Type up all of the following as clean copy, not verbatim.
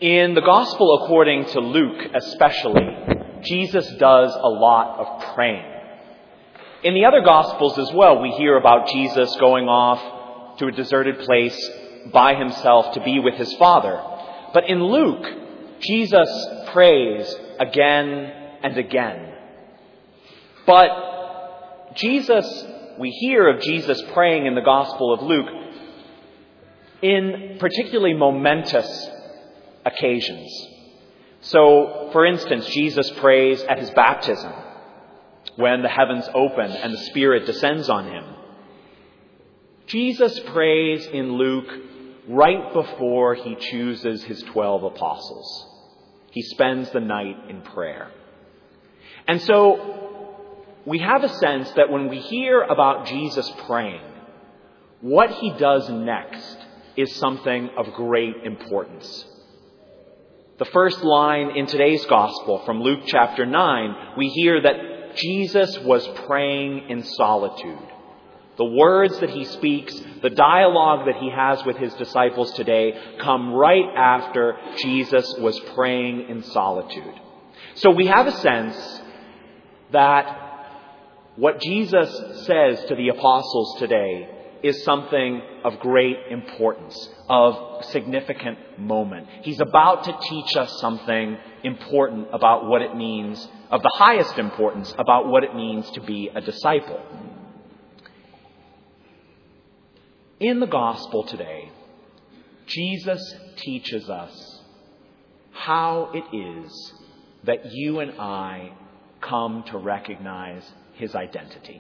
In the Gospel according to Luke especially, Jesus does a lot of praying. In the other Gospels as well, we hear about Jesus going off to a deserted place by himself to be with his Father. But in Luke, Jesus prays again and again. But we hear of Jesus praying in the Gospel of Luke in particularly momentous occasions. So, for instance, Jesus prays at his baptism when the heavens open and the Spirit descends on him. Jesus prays in Luke right before he chooses his 12 apostles. He spends the night in prayer. And so, we have a sense that when we hear about Jesus praying, what he does next is something of great importance. The first line in today's Gospel from Luke chapter 9, we hear that Jesus was praying in solitude. The words that he speaks, the dialogue that he has with his disciples today come right after Jesus was praying in solitude. So we have a sense that what Jesus says to the apostles today is something of great importance, of significant moment. He's about to teach us something important about what it means, of the highest importance, about what it means to be a disciple. In the Gospel today, Jesus teaches us how it is that you and I come to recognize his identity.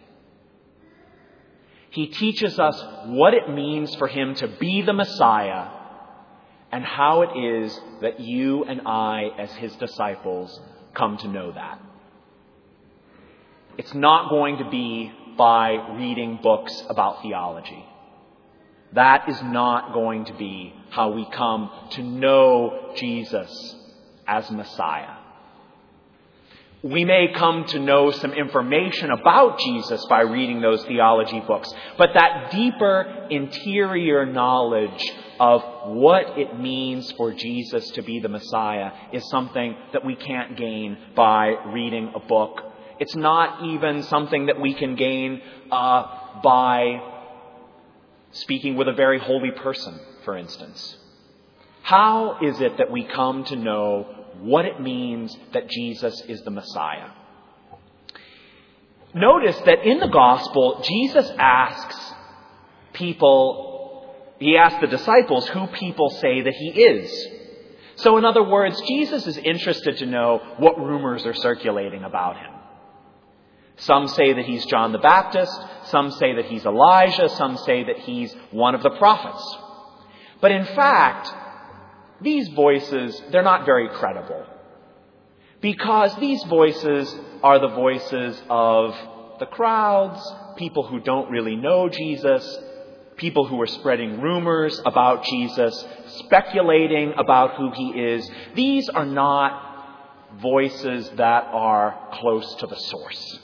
He teaches us what it means for him to be the Messiah and how it is that you and I, as his disciples, come to know that. It's not going to be by reading books about theology. That is not going to be how we come to know Jesus as Messiah. We may come to know some information about Jesus by reading those theology books, but that deeper interior knowledge of what it means for Jesus to be the Messiah is something that we can't gain by reading a book. It's not even something that we can gain by speaking with a very holy person, for instance. How is it that we come to know what it means that Jesus is the Messiah? Notice that in the Gospel, Jesus asks the disciples who people say that he is. So in other words, Jesus is interested to know what rumors are circulating about him. Some say that he's John the Baptist, some say that he's Elijah, some say that he's one of the prophets. But in fact, these voices, they're not very credible. Because these voices are the voices of the crowds, people who don't really know Jesus, people who are spreading rumors about Jesus, speculating about who he is. These are not voices that are close to the source.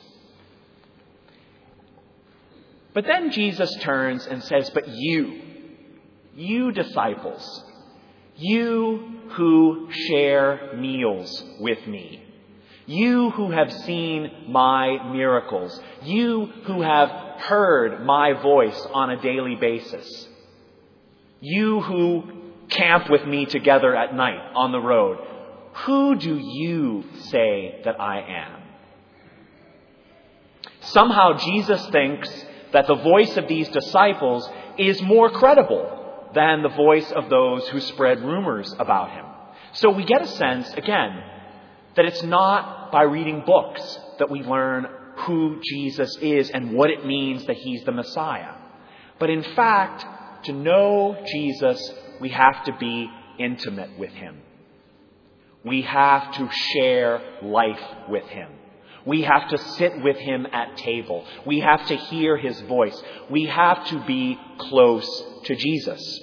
But then Jesus turns and says, but you disciples, you who share meals with me, you who have seen my miracles, you who have heard my voice on a daily basis, you who camp with me together at night on the road, who do you say that I am? Somehow Jesus thinks that the voice of these disciples is more credible than the voice of those who spread rumors about him. So we get a sense, again, that it's not by reading books that we learn who Jesus is and what it means that he's the Messiah. But in fact, to know Jesus, we have to be intimate with him. We have to share life with him. We have to sit with him at table. We have to hear his voice. We have to be close to Jesus.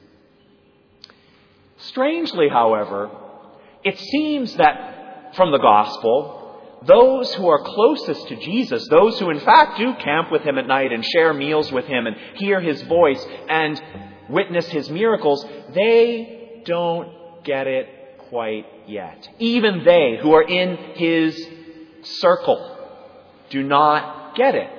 Strangely, however, it seems that from the Gospel, those who are closest to Jesus, those who in fact do camp with him at night and share meals with him and hear his voice and witness his miracles, they don't get it quite yet. Even they who are in his circle do not get it.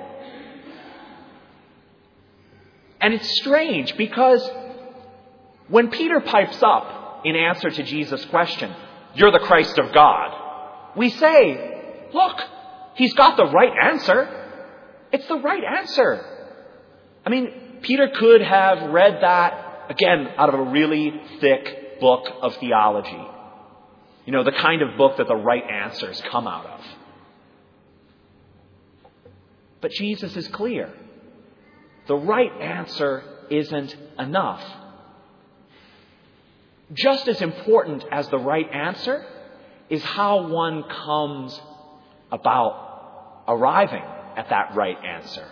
And it's strange because when Peter pipes up in answer to Jesus' question, "You're the Christ of God," we say, look, he's got the right answer. It's the right answer. I mean, Peter could have read that, again, out of a really thick book of theology. You know, the kind of book that the right answers come out of. But Jesus is clear. The right answer isn't enough. Just as important as the right answer is how one comes about arriving at that right answer.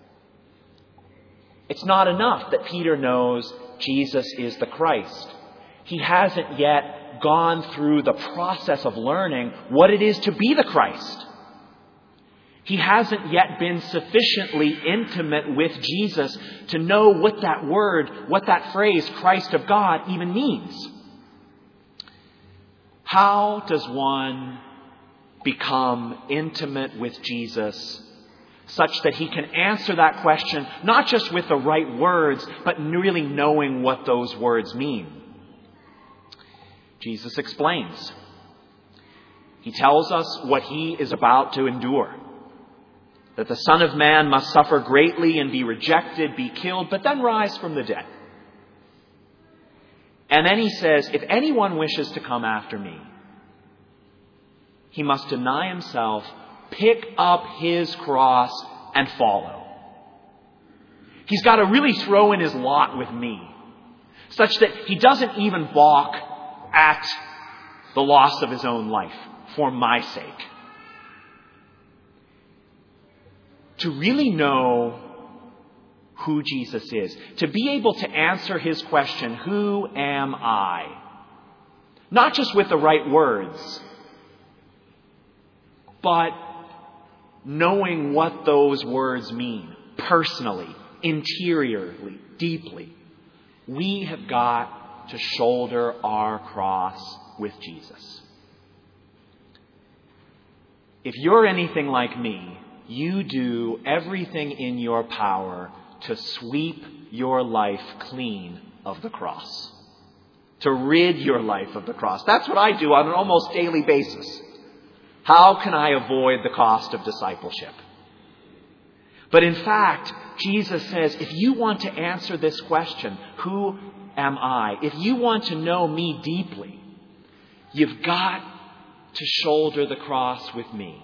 It's not enough that Peter knows Jesus is the Christ. He hasn't yet gone through the process of learning what it is to be the Christ. He hasn't yet been sufficiently intimate with Jesus to know what that word, what that phrase, Christ of God, even means. How does one become intimate with Jesus such that he can answer that question, not just with the right words, but really knowing what those words mean? Jesus explains. He tells us what he is about to endure. That the Son of Man must suffer greatly and be rejected, be killed, but then rise from the dead. And then he says, if anyone wishes to come after me, he must deny himself, pick up his cross, and follow. He's got to really throw in his lot with me, such that he doesn't even balk at the loss of his own life for my sake. To really know who Jesus is, to be able to answer his question, who am I? Not just with the right words, but knowing what those words mean personally, interiorly, deeply. We have got to shoulder our cross with Jesus. If you're anything like me, you do everything in your power to sweep your life clean of the cross. To rid your life of the cross. That's what I do on an almost daily basis. How can I avoid the cost of discipleship? But in fact, Jesus says, if you want to answer this question, who am I? If you want to know me deeply, you've got to shoulder the cross with me.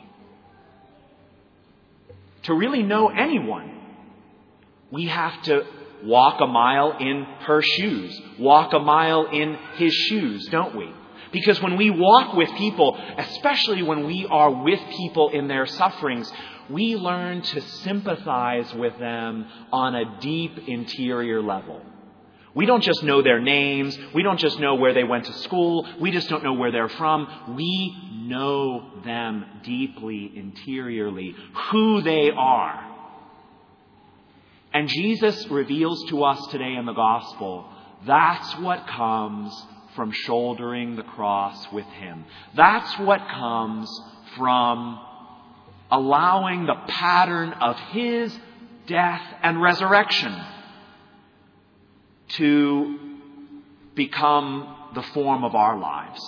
To really know anyone, we have to walk a mile in her shoes, walk a mile in his shoes, don't we? Because when we walk with people, especially when we are with people in their sufferings, we learn to sympathize with them on a deep interior level. We don't just know their names. We don't just know where they went to school. We just don't know where they're from. We know them deeply, interiorly, who they are. And Jesus reveals to us today in the gospel, that's what comes from shouldering the cross with him. That's what comes from allowing the pattern of his death and resurrection to become the form of our lives.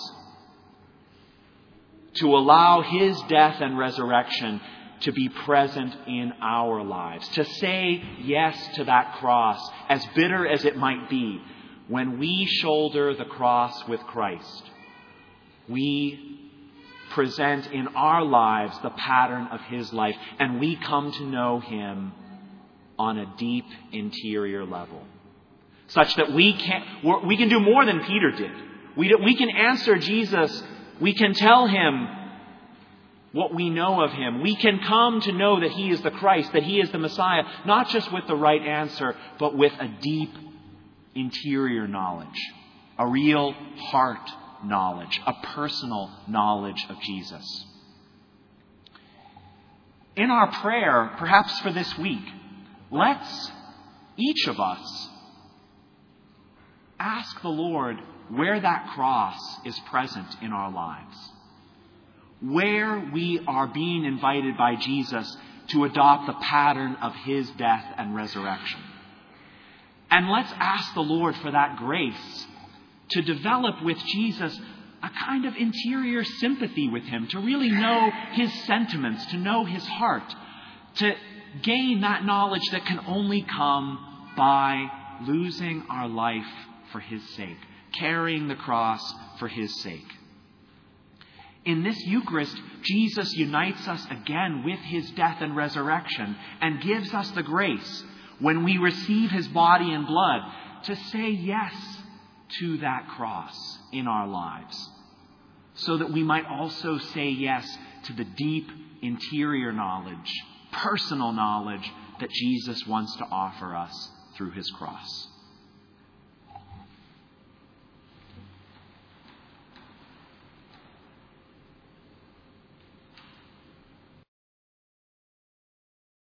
To allow his death and resurrection to be present in our lives. To say yes to that cross, as bitter as it might be. When we shoulder the cross with Christ, we present in our lives the pattern of his life, and we come to know him on a deep interior level. Such that we can do more than Peter did. We can answer Jesus. We can tell him what we know of him. We can come to know that he is the Christ, that he is the Messiah, not just with the right answer, but with a deep interior knowledge, a real heart knowledge, a personal knowledge of Jesus. In our prayer, perhaps for this week, let's, each of us, ask the Lord where that cross is present in our lives, where we are being invited by Jesus to adopt the pattern of his death and resurrection. And let's ask the Lord for that grace to develop with Jesus a kind of interior sympathy with him, to really know his sentiments, to know his heart, to gain that knowledge that can only come by losing our life for his sake, carrying the cross for his sake. In this Eucharist, Jesus unites us again with his death and resurrection and gives us the grace, when we receive his body and blood, to say yes to that cross in our lives, so that we might also say yes to the deep interior knowledge, personal knowledge that Jesus wants to offer us through his cross.